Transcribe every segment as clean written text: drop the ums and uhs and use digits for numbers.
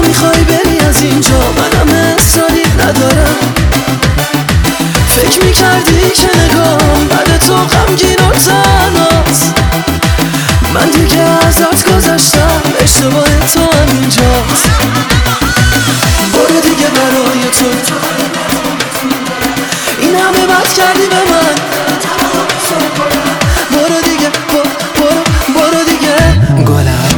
میخوای بری از اینجا منم اصراری ندارم. فکر میکردی که نگام بعد تو غمگین و تنهاست. من دیگه ازت گذشتم، اشتباه تو همینجاست. برو دیگه برای تو این همه بد کردی به من. برو دیگه برو دیگه گلم.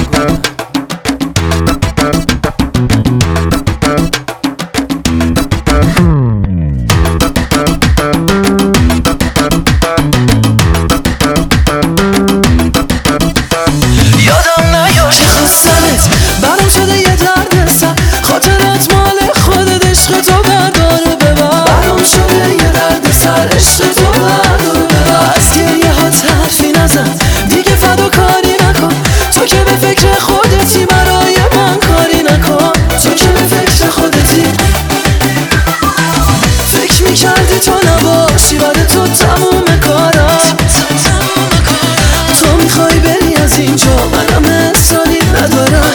یادم نیاد که خواستمت برام شده یه درد سر. خاطرات مال خودت، عشق تو بردار و ببر. برام شده یه درد سر، عشق تو بردار و ببر. از گریه ها حرفی نزن دیگه، فداکاری نکن. تو که به فکر خودتی برای من کاری نکن. تو که به فکر خودتی فکر میکردی تو نباشی بعد تو تموم کارا. تو میخوای بری از اینجا منم اصراری ندارم.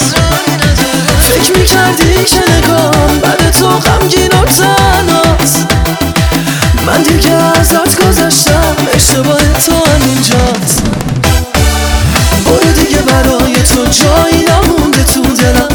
فکر میکردی که نگام بعد تو غمگین و تنهاست. من دیگه ازت گذشتم، اشتباه تو همینجاست. برو دیگه برای تو جایی نمونده تو دلم.